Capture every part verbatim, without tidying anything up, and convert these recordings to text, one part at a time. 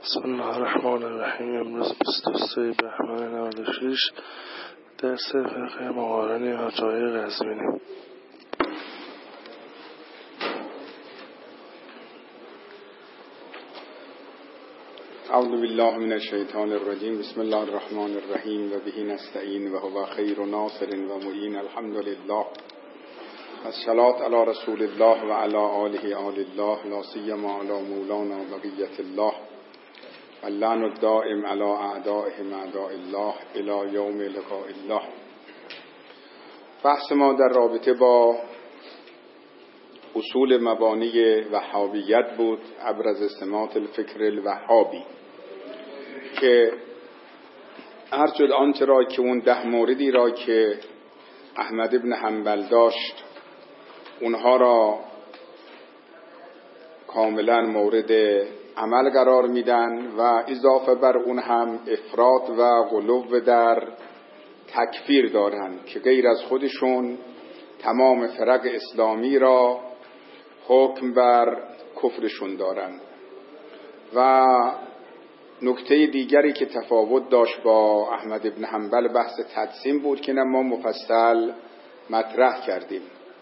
بسم الله الرحمن الرحیم. امروز بیست و سه بهمن نود و شش درس فقه مقارن حاج آقای قزوینی. اعوذ بالله من الشیطان الرجیم. بسم الله الرحمن الرحیم و به نستعین و هو خیر ناصر و معین. الحمد لله. الصلاة علی رسول الله و علی آله آل الله، لا سیما علی مولانا بقیة الله، اللعن الدائم علی اعدائهم اعداء الله الی یوم لقاء الله. بحث ما در رابطه با اصول مبانی وهابیت بود، ابرز سمات الفکر الوهابی، که هر جد آنچه را که اون ده موردی را که احمد ابن حنبل داشت اونها را کاملا مورد عمل قرار میدن و اضافه بر اون هم افراط و غلو در تکفیر دارن که غیر از خودشون تمام فرق اسلامی را حکم بر کفرشون دارن. و نکته دیگری که تفاوت داشت با احمد ابن حنبل بحث تقسیم بود که ما مفصل مطرح کردیم.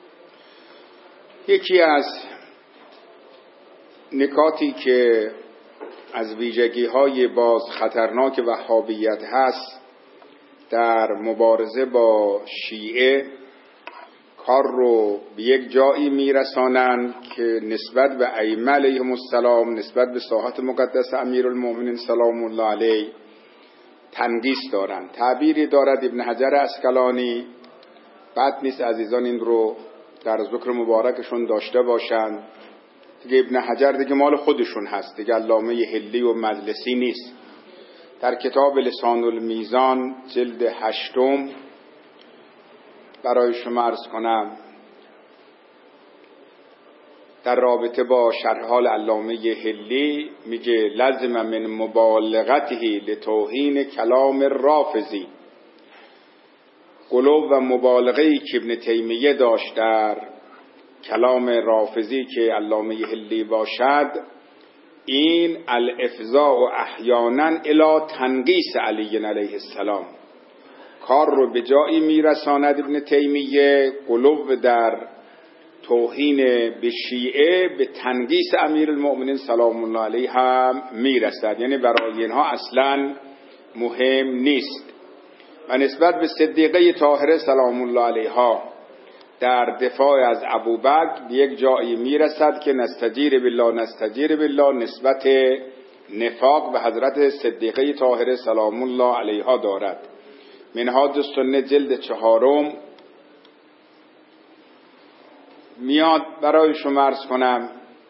یکی از نکاتی که از ویژگی های باز خطرناک وهابیت هست در مبارزه با شیعه، کار رو به یک جایی میرسانند که نسبت به ائمه علیهم السلام، نسبت به ساحت مقدس امیرالمؤمنین سلام الله علیه تنقیص دارند. تعبیری دارد ابن حجر عسقلانی، بد نیست عزیزان این رو در ذکر مبارکشون داشته باشند. دیگه ابن حجر دیگه مال خودشون هست، دیگه علامه حلی و مجلسی نیست. در کتاب لسان المیزان جلد هشتم برای شما عرض کنم در رابطه با شرح حال علامه حلی میگه لازم من مبالغته لتوهین کلام رافضی. غلو و مبالغه‌ای که ابن تیمیه داشت در کلام رافضی که علامه حلی باشد، این الافضاء احیانا الی تنقیص علی علیه السلام، کار رو به جایی میرساند ابن تیمیه، غلو در توهین به شیعه به تنقیص امیرالمؤمنین سلام الله علیه هم میرسد. یعنی برای اینها اصلا مهم نیست. و نسبت به صدیقه طاهره سلام الله علیها در دفاع از ابوبکر به یک جایی میرسد که نستجیر بالله نستجیر بالله نسبت نفاق به حضرت صدیقه طاهره سلام الله علیها دارد. منهاج السنه جلد چهارم میاد برای شما عرض کنم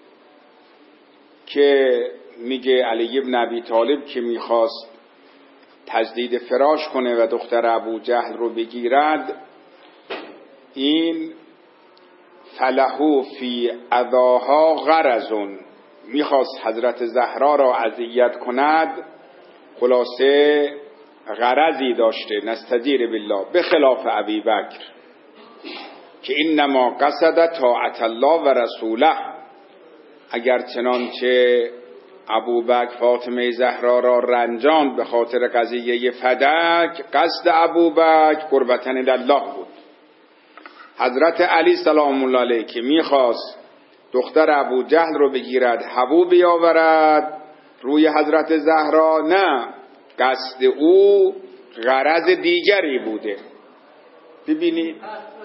که میگه علی ابن ابی طالب که میخواست تجدید فراش کنه و دختر ابو جهل رو بگیرد، این فلهو فی اذاها غرضون، میخواست حضرت زهرا را اذیت کند، خلاصه غرضی داشته، نستجیر بالله، به خلاف ابی بکر که انما قصد طاعت الله و رسوله. اگر چنانچه ابوبکر فاطمه زهرا را رنجاند به خاطر قضیه فدک، قصد ابوبکر قربتن الله بود. حضرت علی سلام الله علیه که میخواست دختر ابو جهل رو بگیرد، حبو بیاورد روی حضرت زهرا، نه، قصد او غرض دیگری بوده. ببینید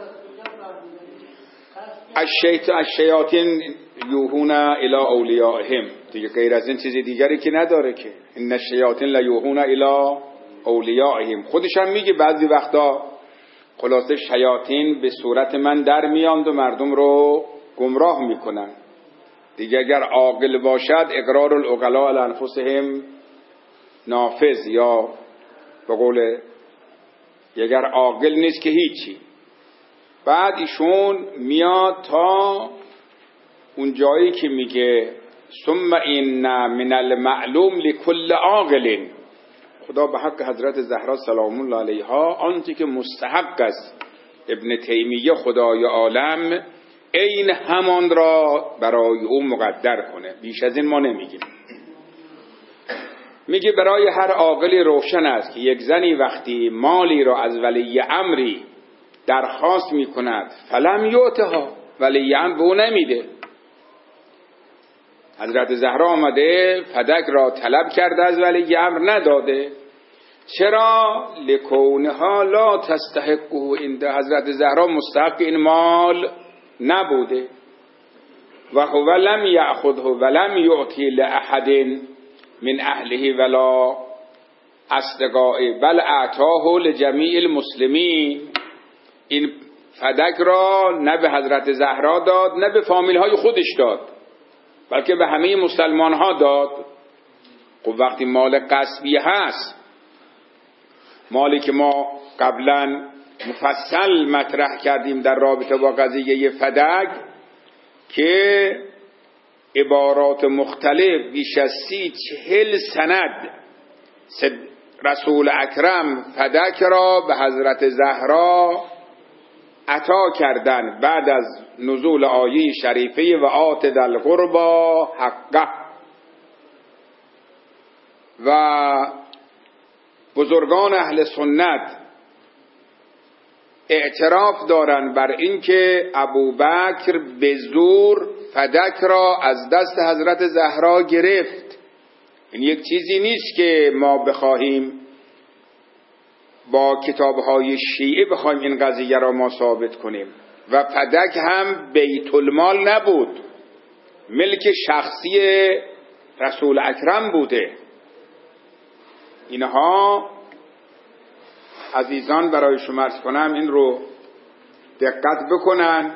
الشیاطین یوحون الی اولیائهم، دیگه غیر از این چیزی دیگری که نداره که ان الشیاطین لیوحون الی اولیائهم. خودش هم میگه بعضی وقتا خلاصه شیاطین به صورت من در میاند و مردم رو گمراه میکنن. دیگه اگر عاقل باشد اقرار العقلاء علی انفسهم نافذ، یا به قول اگر عاقل نیست که هیچی. بعد ایشون میاد تا اون جایی که میگه ثم این من المعلوم لكل عاقل، خدا به حق حضرت زهرا سلام الله علیها آنچه که مستحق است ابن تیمیه خدای عالم این همان را برای او مقدر کنه، بیش از این ما نمیگیم. میگه برای هر عاقلی روشن است که یک زنی وقتی مالی را از ولی امری درخواست میکند فلم یعطها، ولی امر به او نمیده. حضرت زهرا آمده فدک را طلب کرده از ولی امر نداده. چرا؟ لکونها لا تستحقه، عند حضرت زهرا مستحق این مال نبوده. و هو لم یأخذه ولم یعطی لأحد من اهله ولا اصدقائه بل اعطاه لجمیع المسلمین. این فدک را نه به حضرت زهرا داد نه به فامیل های خودش داد، بلکه به همه مسلمان ها داد. خب وقتی مال غصبی هست، مالی که ما قبلا مفصل مطرح کردیم در رابطه با قضیه فدک که عبارات مختلف بیش از سی چهل سند رسول اکرم فدک را به حضرت زهرا عطا کردن بعد از نزول آیه شریفه و آت ذی القربی حقه. و بزرگان اهل سنت اعتراف دارند بر اینکه ابوبکر به زور فدک را از دست حضرت زهرا گرفت. این یک چیزی نیست که ما بخواهیم با کتاب‌های شیعه بخوایم این قضیه را ما ثابت کنیم. و فدک هم بیت المال نبود، ملک شخصی رسول اکرم بوده. اینها عزیزان برای شما عرض کنم این رو دقت بکنن.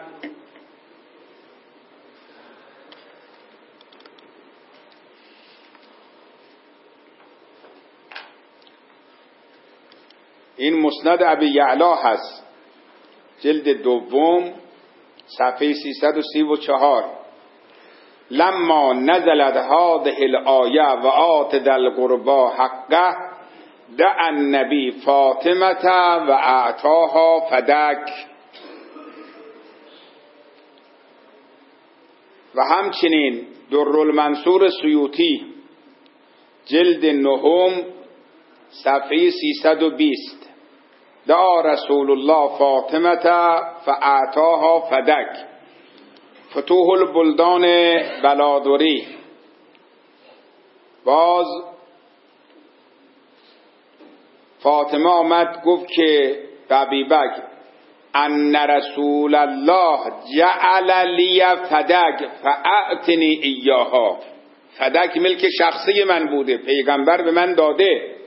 این مسند ابی یعلا هست، جلد دوم صفحه سیصد و سی و چهار. لما نزلت هذه الآیه و آت ذی القربی حقه دعا النبی فاطمه و اعطاها فدک. و همچنین درالمنصور سیوطی جلد نهم صفحه سیصد و بیست. دعا رسول الله فاطمه فاعطاها فدک. فتوح البلدان بلادری. باز فاطمه آمد گفت که ابوبکر ان رسول الله جعل لی فدک فاعطنی ایاها. فدک ملک شخصی من بوده، پیغمبر به من داده.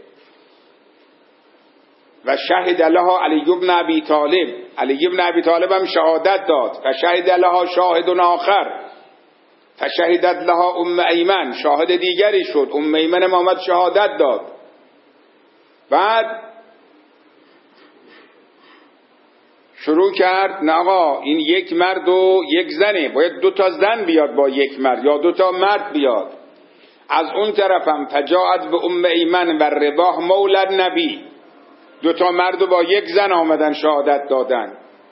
و شهد لها علی بن ابی طالب، علی بن ابی طالب هم شهادت داد. و شهد لها شاهد آخر فشهدت لها ام ایمن، شاهد دیگری شد، ام ایمن محمد شهادت داد. بعد شروع کرد نه آقا این یک مرد و یک زنه، باید دو تا زن بیاد با یک مرد یا دو تا مرد بیاد. از اون طرفم فجاءت به ام ایمن و رباح مولد نبی، دو تا مرد با یک زن آمدن شهادت دادن.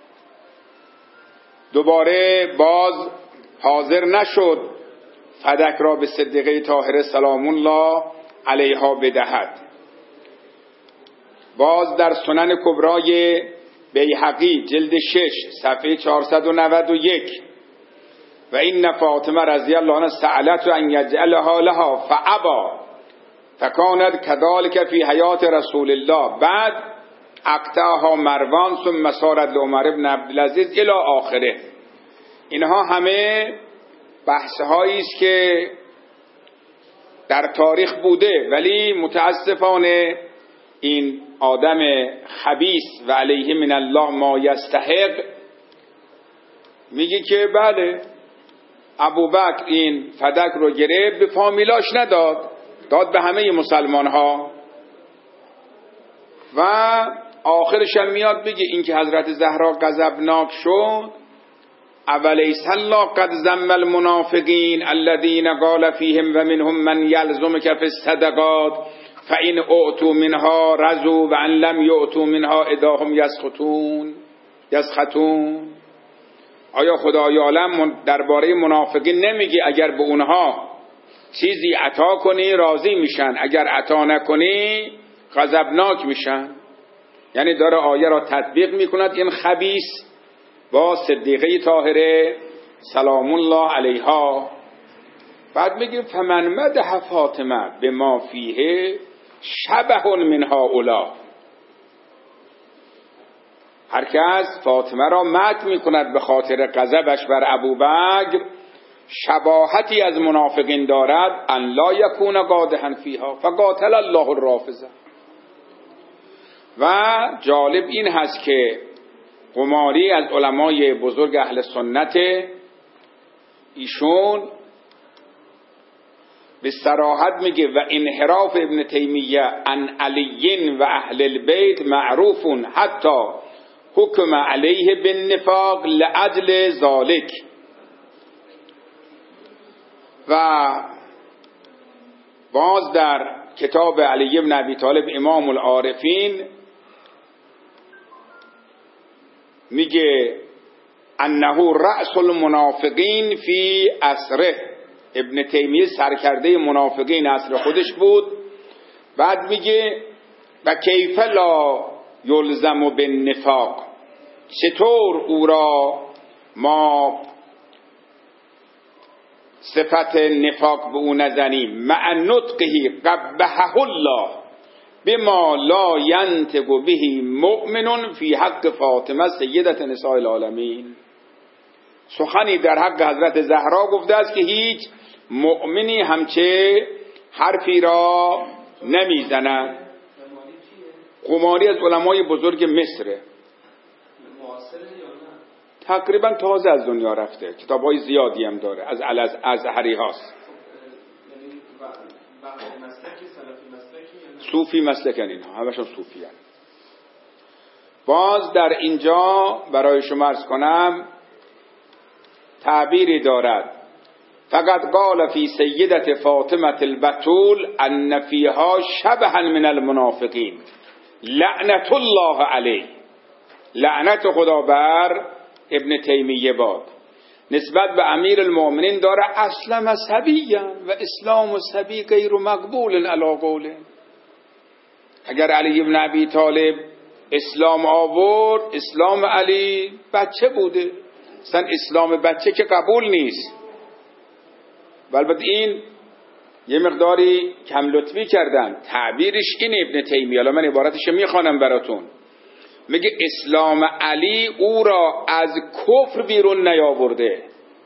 دوباره باز حاضر نشد فدک را به صدیقه طاهره سلام الله علیها بدهد. باز در سنن کبرای بیهقی جلد شش صفحه چهارصد و نود و یک و این فاطمه رضی الله عنها سألت ان یجعلها لها فابا فکانت كذلك فی حیات رسول الله. بعد اقطعها مروان ثم سارت لعمر بن عبدالعزیز الی آخره. اینها همه بحث هایی است که در تاریخ بوده، ولی متاسفانه این آدم خبیث و علیه من الله ما یستحق میگه که بله ابوبکر این فدک رو گرفت، به فامیلاش نداد، داد به همه مسلمان ها. و آخرش هم میاد بگه این که حضرت زهرا غضبناک شد، اولیس الله قد ذم المنافقین الذین قال فیهم و منهم من یلزمک فی الصدقات فإن اعطوا منها رضوا و ان لم یعطوا منها اذا هم یسخطون یسخطون. آیا خدای عالم درباره منافقین نمیگه اگر به اونها چیزی عطا کنی راضی میشن، اگر عطا نکنی غضبناک میشن. یعنی داره آیه را تطبیق میکند این خبیث با صدیقه طاهره سلام الله علیها. بعد میگه فمن مدح فاطمه به ما فیه شبه من هؤلاء. هر کس فاطمه را مدح میکند به خاطر غضبش بر ابوبکر، شباهتی از منافقین دارد، ان لا یکون قادحا فیها فقاتل الله الرافضه. و جالب این هست که قماری از علمای بزرگ اهل سنت، ایشون به صراحت میگه و انحراف ابن تیمیه عن علی و اهل البیت معروف حتی حکم علیه بالنفاق لعجل ذالک. و باز در کتاب علی بن ابی طالب امام العارفین میگه انه رأس المنافقین فی عصره. ابن تیمیه سرکرده منافقین عصر خودش بود. بعد میگه و کیف لا یلزم بالنفاق، چطور او را ما صفت نفاق به او نزنیم، مع نطقه قبحه الله بما لا ینطق به مؤمن فی حق فاطمه سیدت نساء العالمین. سخنی در حق حضرت زهرا گفته است که هیچ مؤمنی همچه حرفی را نمیزند. قماری از علمای بزرگ مصره، تقریبا تازه از دنیا رفته، کتابای زیادی هم داره، از الازهری هاست. صوفی مسلکن، اینها همشون صوفی هست. باز در اینجا برای شما عرض کنم تعبیری دارد، فقط قال فی سیدت فاطمه البتول ان فیها شبها من المنافقین لعنت الله علیه. لعنت خدا بر ابن تیمیه باد. نسبت به امیر المؤمنین داره اصلا مذهبی و اسلام و سبی غیر مقبول علی قوله. اگر علی ابن ابی طالب اسلام آورد، اسلام علی بچه بوده، اصلا اسلام بچه که قبول نیست. البته این یه مقداری کم لطفی کردن، تعبیرش اینه ابن تیمیه. الان من عبارتش میخوانم براتون. میگه اسلام علی او را از کفر بیرون نیاورده.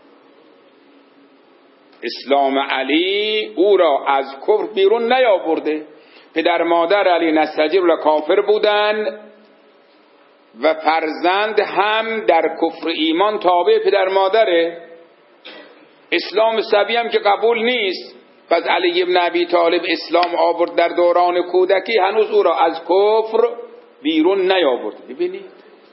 اسلام علی او را از کفر بیرون نیاورده. پدر مادر علی نستجیب لکافر بودن و فرزند هم در کفر ایمان تابع پدر مادره. اسلام صبی هم که قبول نیست. پس علی ابن ابی طالب اسلام آورد در دوران کودکی، هنوز او را از کفر بیرون نیاورد. ببینید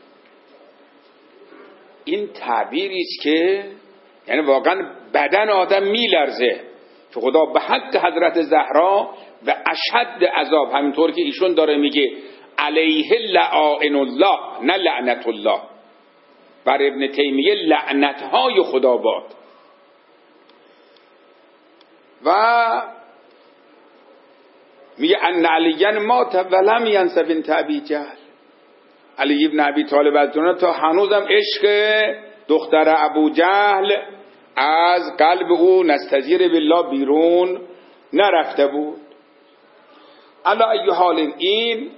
این تعبیری است که یعنی واقعا بدن آدم میلرزه که خدا به حق حضرت زهرا و اشد عذاب، همینطور که ایشون داره میگه علیه لعائن الله نه لعنت الله، بر ابن تیمیه لعنتهای خدا باد. و میگه ان علی مات ولم ینس بنت ابی جهل. علی ابن ابی طالب از دنیا تا هنوزم عشق دختر ابو جهل از قلب او نستجیر بالله بیرون نرفته بود. علی ای حال این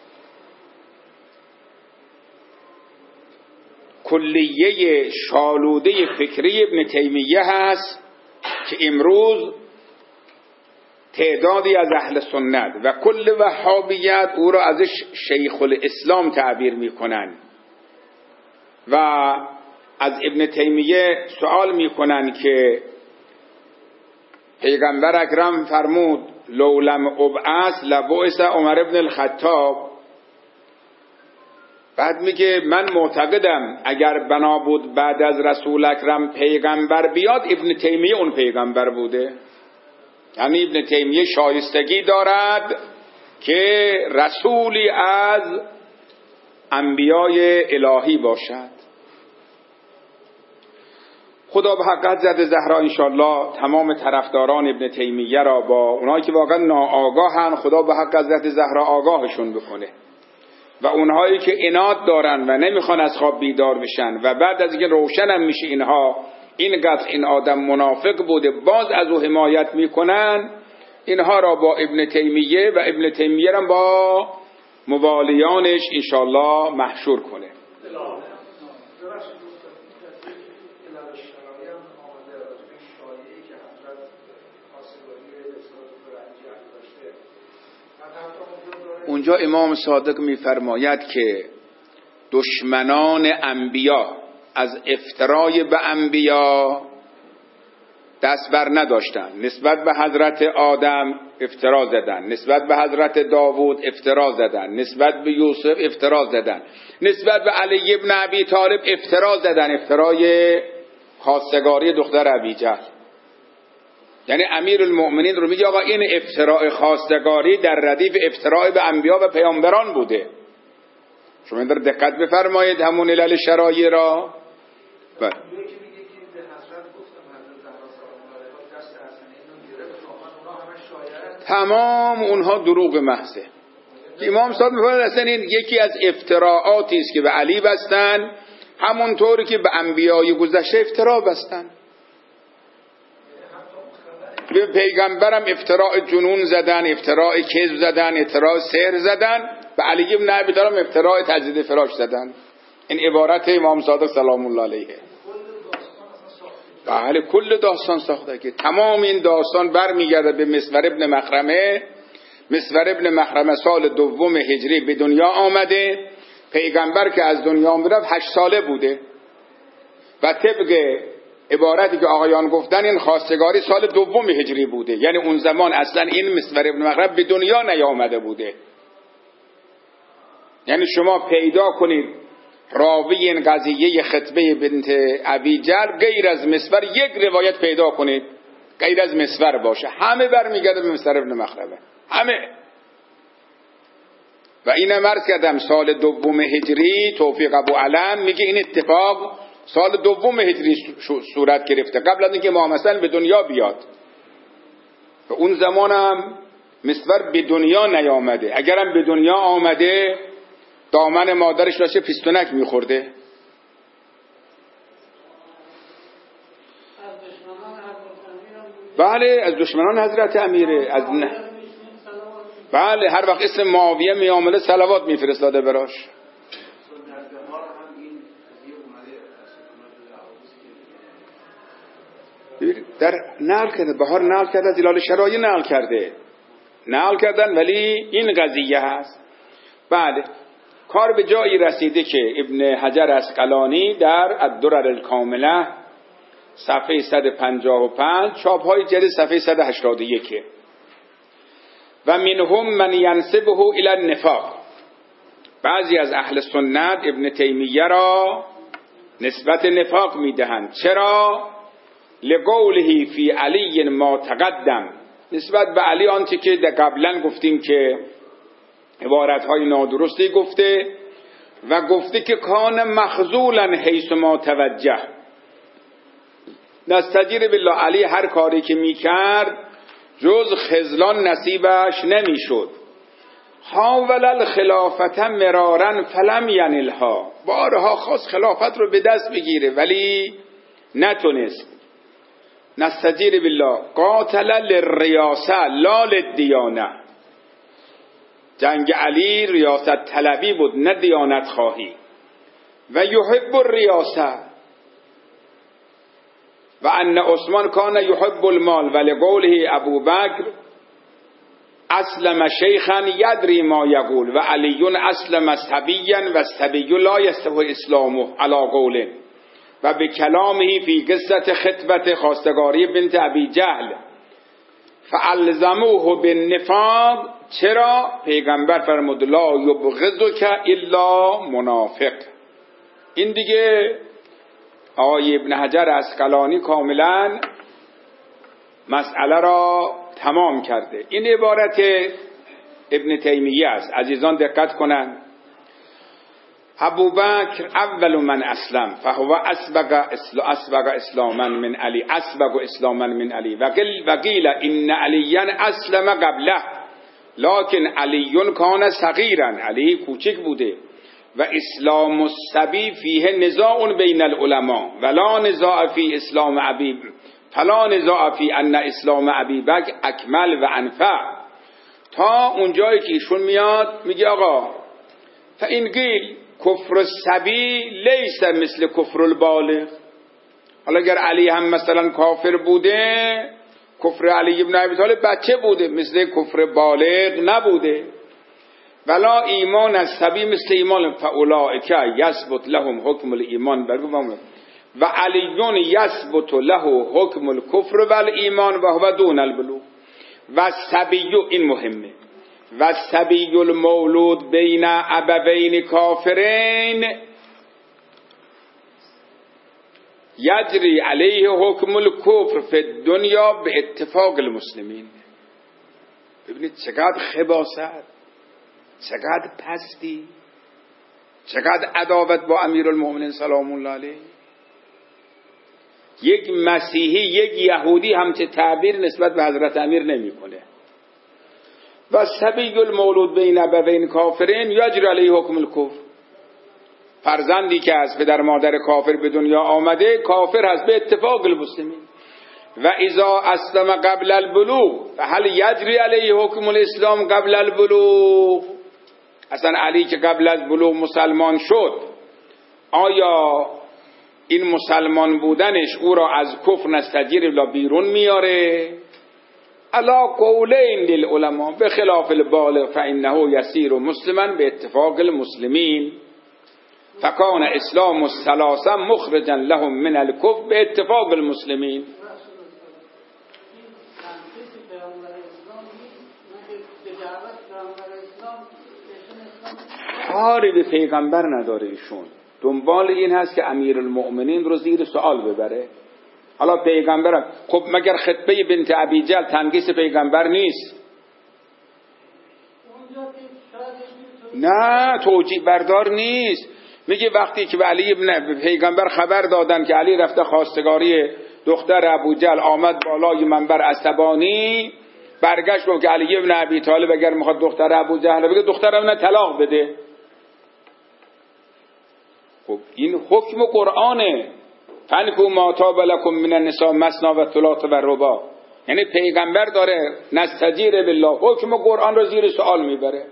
کلیه شالوده فکری ابن تیمیه هست که امروز تعدادی از اهل سنت و کل وهابیت او را ازش شیخ الاسلام تعبیر میکنن و از ابن تیمیه سوال میکنن که پیغمبر اکرم فرمود لولم ابعث لبعث عمر ابن الخطاب. بعد میگه من معتقدم اگر بنا بود بعد از رسول اکرم پیغمبر بیاد، ابن تیمیه اون پیغمبر بوده. یعنی ابن تیمیه شایستگی دارد که رسولی از انبیای الهی باشد. خدا به حق حضرت زهرا انشالله تمام طرفداران ابن تیمیه را با اونایی که واقعا ناآگاهن خدا به حق حضرت زهرا آگاهشون بکنه و اونهایی که عناد دارن و نمیخوان از خواب بیدار بشن و بعد از اینکه روشنم میشه اینها اینقدر این آدم منافق بوده باز از او حمایت میکنن، اینها را با ابن تیمیه و ابن تیمیه را با موالیانش انشالله محشور کنه. اونجا امام صادق میفرماید که دشمنان انبیا از افترای به انبیا دست بر نداشتن. نسبت به حضرت آدم افترا زدن، نسبت به حضرت داوود افترا زدن، نسبت به یوسف افترا زدن، نسبت به علی ابن ابی طالب افترا زدن، افترای خواستگاری دختر ابی جهل. یعنی امیر المؤمنین رو میگه آقا این افتراء خواستگاری در ردیف افتراء به انبیا و پیامبران بوده. شما این در دقت بفرمایید همون علل شرایع را. بله تمام اونها دروغ محضه. امام صادق می‌فرماید اصلا این یکی از افتراعاتی است که به علی بستن، همونطوری که به انبیای گذشته افترا بستن. به پیغمبرم افتراء جنون زدن، افتراء کذب زدن، افتراء سحر زدن، به علی ابن ابی طالب افتراء تجدید فراش زدن. این عبارت امام صادق سلام الله علیه. بله کل داستان ساخته که تمام این داستان برمیگرده به مسور ابن مخرمه. مسور ابن مخرمه سال دوم هجری به دنیا آمده، پیغمبر که از دنیا میرفت هشت ساله بوده و طبق عبارتی که آقایان گفتن این خواستگاری سال دوم هجری بوده، یعنی اون زمان اصلا این مسور ابن مخرمه به دنیا نیامده بوده. یعنی شما پیدا کنید راوی این قضیه خطبه بنت ابی جهل غیر از مسور یک روایت پیدا کنید غیر از مسور باشه، همه برمیگرده به مسور ابن مخرمه، همه. و اینم عرض کردم سال دوم هجری توفیق ابو علم میگه این اتفاق سال دوم هجری صورت گرفته، قبل از اینکه امام حسن به دنیا بیاد. و اون زمانم مسور به دنیا نیامده، اگرم به دنیا آمده دامن مادرش داشته پیستونک میخورده. بله از دشمنان حضرت امیره، از نه. بله هر وقت اسم معاویه می آمده صلوات میفرستاده براش. در نقل کرده، بهار نقل کرده، از هلال شرایع نقل کرده، نقل کردن ولی این قضیه هست. بله کار به جایی رسیده که ابن حجر عسقلانی در الدرر الکامله صفحه صد و پنجاه و پنج چاپ های جدید صفحه صد و هشتاد و یک و منهم من ینسبه الی النفاق، بعضی از اهل سنت ابن تیمیه را نسبت نفاق میدهند. چرا؟ لقوله فی علی ما تقدم، نسبت به علی آنچه که قبلا گفتیم که عبارت‌های نادرستی گفته و گفته که کان مخذولا حیث ما توجه، نستجیر بالله علی هر کاری که میکرد جز خذلان نصیبش نمیشد. حاول الخلافت مرارا فلم ینلها، بارها خواست خلافت رو به دست بگیره ولی نتونست. نستجیر بالله قاتل للریاسه لا للدیانه، جنگ علی ریاست طلبی بود نه دیانت خواهی. و یحب الریاسه و ان عثمان کان یحب المال و لقوله ابوبکر اسلم شیخا یدری ما یقول و علی اسلم صبیا و الصبی لا یستوی اسلامه علی قول و به کلامه فی قصه خطبه خواستگاری بنت ابی جهل فالزموه بالنفاق. چرا؟ پیغمبر فرمود لا یبغضک الا منافق. این دیگه آقای ابن حجر عسقلانی کاملا مسئله را تمام کرده. این عبارت ابن تیمیه است، عزیزان دقت کنند. ابوبکر اول من اسلم فهو اسبق اسبق اسلاما من علی اسبق اسلاما من علی و قیل ان علیا اسلم قبله لکن علی کان صغیرا، علی کوچک بوده و اسلام الصبی فیه نزاع بین العلماء ولا نزاع فی اسلام ابی فلا نزاع فی ان اسلام ابی بکر اکمل و انفع. تا اونجایی که ایشون میاد میگه آقا فان قیل کفر الصبی لیس مثل کفر البالغ، حالا اگر علی هم مثلا کافر بوده، کفر علی ابن ابی طالب بچه بوده، مثل کفر بالغ نبوده. ولا ایمان الصبی مثل ایمان فاولئک یثبت لهم حکم الایمان و علی یثبت له حکم الکفر و الایمان و هو دون البلوغ. و الصبی، این مهمه، و الصبی المولود بین ابوین کافرین یجری علیه حکم الکفر فی الدنیا به اتفاق المسلمین. ببینید چقدر خباثت، چقدر پستی، چقدر عداوت با امیرالمؤمنین سلام الله علیه. یک مسیحی، یک یهودی همچه تعبیر نسبت به حضرت امیر نمیکنه. و صبی المولود بین ابوین کافرین یجری علیه حکم الکفر، فرزندی که از پدر مادر کافر به دنیا آمده کافر هست به اتفاق المسلمین. و اذا اسلم قبل البلوغ فهل یجری علیه حکم الاسلام قبل البلوغ، اصلا علی که قبل از بلوغ مسلمان شد آیا این مسلمان بودنش او را از کفر نستجیر الا بیرون میاره؟ علا قولین للعلماء بخلاف البالغ فانه یسیر مسلما به اتفاق المسلمین فکان اسلام الثلاثه مخرجا لهم من الکفر به اتفاق المسلمین. کاری به پیغمبر نداره ایشون، دنبال این هست که امیرالمؤمنین رو زیر سوال ببره. حالا پیغمبر، خب مگر خطبه بنت ابی جهل تنقیص پیغمبر نیست؟ نه توجیه بردار نیست. میگه وقتی که به علی ابن پیغمبر خبر دادن که علی رفته خواستگاری دختر ابو جهل، آمد بالای منبر عصبانی، برگشت گفت که علی ابن ابی طالب اگر میخواد دختر ابو جهل بگه دخترم نه طلاق بده. خب این حکم قرآنه، فنکحوا ما طاب لکم من النساء مثنی و ثلاث و رباع. یعنی پیغمبر داره نستجیر بالله حکم قرآن رو زیر سوال میبره.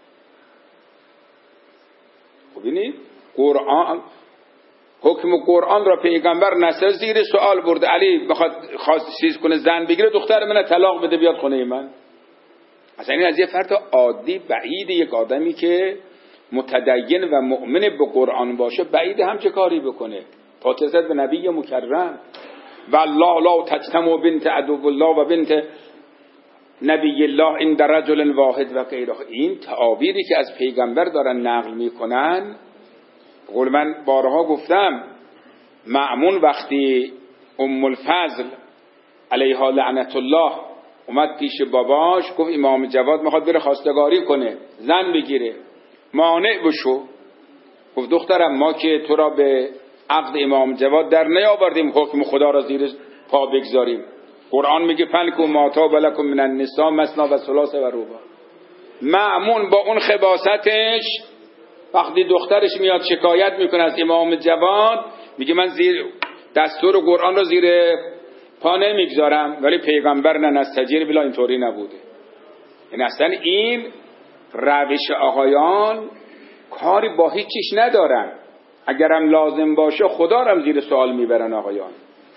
خب ببینید قرآن، حکم قرآن را پیغمبر نسل زیر سوال برده. علی بخواد خواست چیز کنه زن بگیره دختر من طلاق بده بیاد خونه من. اصلا این از یه فرد عادی بعید، یک آدمی که متدین و مؤمن به قرآن باشه بعید همچه کاری بکنه. فاتحه به نبی مکرم و الله لا تجتمع بنت عدو الله و بنت نبی الله این در رجل واحد و غیره. این تعابیری که از پیغمبر دارن نقل میکنن، قول من بارها گفتم، مأمون وقتی ام الفضل علیها لعنت الله اومد پیش باباش گفت امام جواد میخواد بره خواستگاری کنه زن بگیره، مانع بشو. گفت دخترم ما که تو را به عقد امام جواد در نیاوردیم حکم خدا را زیر پا بگذاریم. قرآن میگه فنکحوا ما طاب لکم من النساء مثنی و ثلاث و رباع. مأمون با اون خباثتش وقتی دخترش میاد شکایت میکنه از امام جواد، میگه من زیر دستور قرآن رو زیر پا نمیگذارم، ولی پیغمبر نه نستجیر بلا اینطوری نبوده. این اصلا این روش آقایان کاری با هیچیش ندارن، اگرم لازم باشه خدا رو هم زیر سوال میبرن آقایان،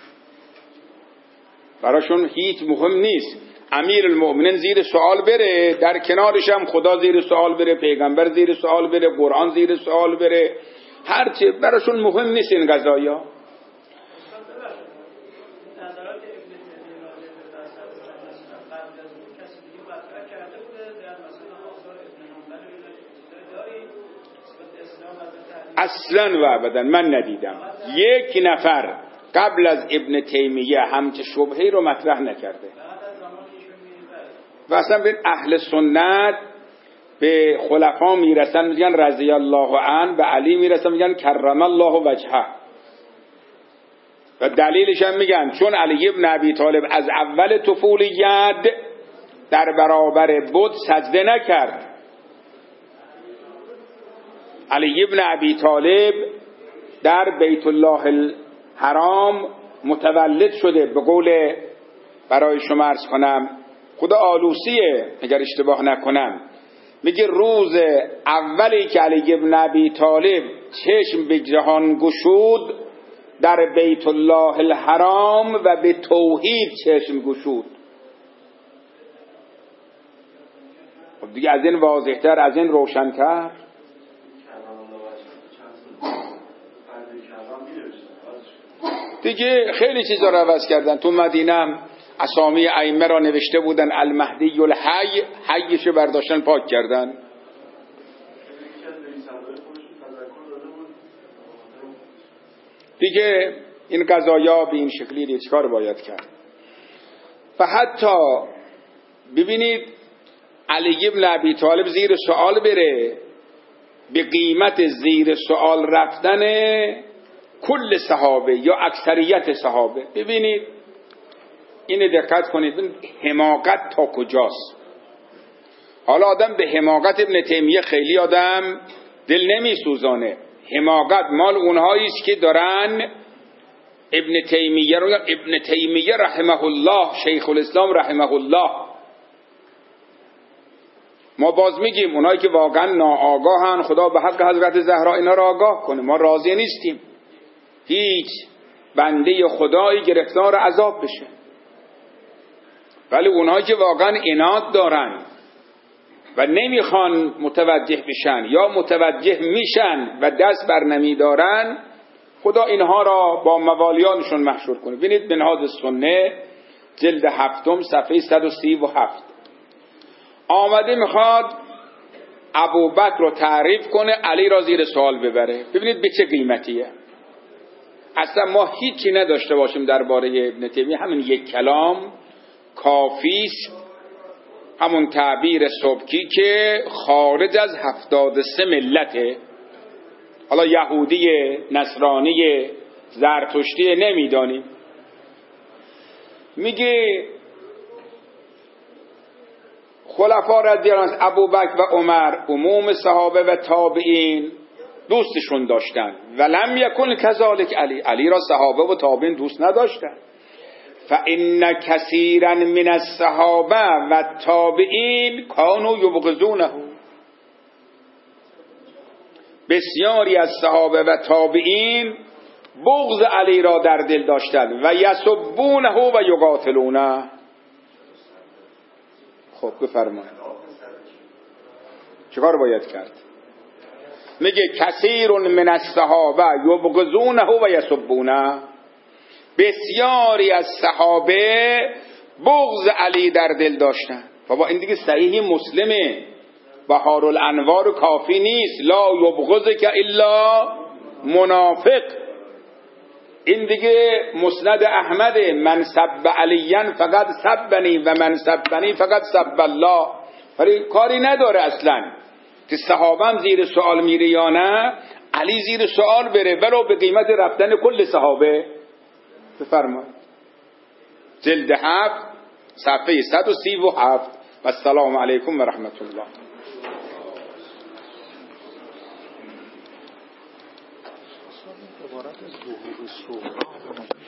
براشون هیچ مهم نیست. امیر المؤمنین زیر سوال بره، در کنارش هم خدا زیر سوال بره، پیغمبر زیر سوال بره، قرآن زیر سوال بره، هرچی براشون مهم نیست این قضایا. اصلا و ابدا من ندیدم یک نفر قبل از ابن تیمیه همچه شبهه‌ای رو مطرح نکرده. و اصلا بین اهل سنت به خلفا میرسن میگن رضی الله عنه، به علی میرسن میگن کرم الله وجهه. و دلیلش هم میگن چون علی ابن ابی طالب از اول طفولیت در برابر بت سجده نکرد. علی ابن ابی طالب در بیت الله الحرام متولد شده. به قول برای شما عرض کنم خدا آلوسیه اگر اشتباه نکنم، میگه روز اولی که علی ابن ابی طالب چشم به جهان گشود در بیت الله الحرام و به توحید چشم گشود. خب دیگه از این واضح‌تر، از این روشن‌تر دیگه خیلی چیزا رو عوض کردن. تو مدینه هم اسامی ائمه را نوشته بودن المهدی الحی، حیشو برداشتن پاک کردن. دیگه این قضایا به این شکلی دیگه چیکار باید کرد؟ و حتی ببینید علی ابن ابی طالب زیر سوال بره، به قیمت زیر سوال رفتن کل صحابه یا اکثریت صحابه. ببینید اینو دقت کنید، حماقت تا کجاست. حالا آدم به حماقت ابن تیمیه خیلی آدم دل نمی سوزانه. حماقت مال اونهایی است که دارن ابن تیمیه رو، یا ابن تیمیه رحمه الله، شیخ الاسلام رحمه الله. ما باز میگیم اونایی که واقعا ناآگاهن خدا به حق حضرت زهرا اینا رو آگاه کنه. ما راضی نیستیم هیچ بنده خدایی گرفتار عذاب بشه، ولی اونهایی که واقعا عناد دارن و نمیخوان متوجه بشن یا متوجه میشن و دست بر نمیدارن، خدا اینها را با موالیانشون محشور کنه. ببینید منهاج السنه جلد هفتم صفحه صد و سی و هفت آمده میخواد ابوبکر رو تعریف کنه، علی را زیر سوال ببره. ببینید به چه قیمتیه. اصلا ما هیچی نداشته باشیم درباره ابن تیمیه، همین یک کلام کافیست. همون تعبیر سبکی که خارج از هفتاد و سه ملته، حالا یهودی، نصرانی، زرتشتی نمیدانیم. میگه خلفا رضی الله عنهم، ابوبکر و عمر، عموم صحابه و تابعین دوستشون داشتن. ولم یکن کذالک علی، علی را صحابه و تابعین دوست نداشتن. فإن کثیرا من الصحابه و تابعین کانوا یبغضونه، بسیاری از صحابه و تابعین بغض علی را در دل داشتند و یسبونه و یقاتلونه. خب بفرمایید چیکار باید کرد؟ میگه کثیر من الصحابه یبغضونه و یسبونه، بسیاری از صحابه بغض علی در دل داشتن. بابا این دیگه صحیح مسلمه، بهار الانوار کافی نیست. لا یبغضک الا منافق. این دیگه مسند احمد، من سب علیین فقط سبنی و من سبنی فقط سب الله. ولی کاری نداره اصلا که صحابه هم زیر سوال میره یا نه، علی زیر سوال بره ولو به قیمت رفتن کل صحابه. بفرمایید جلد هفت صفحه صد و سی و هفت. و السلام علیکم و رحمت الله. عبارت ظهور صورت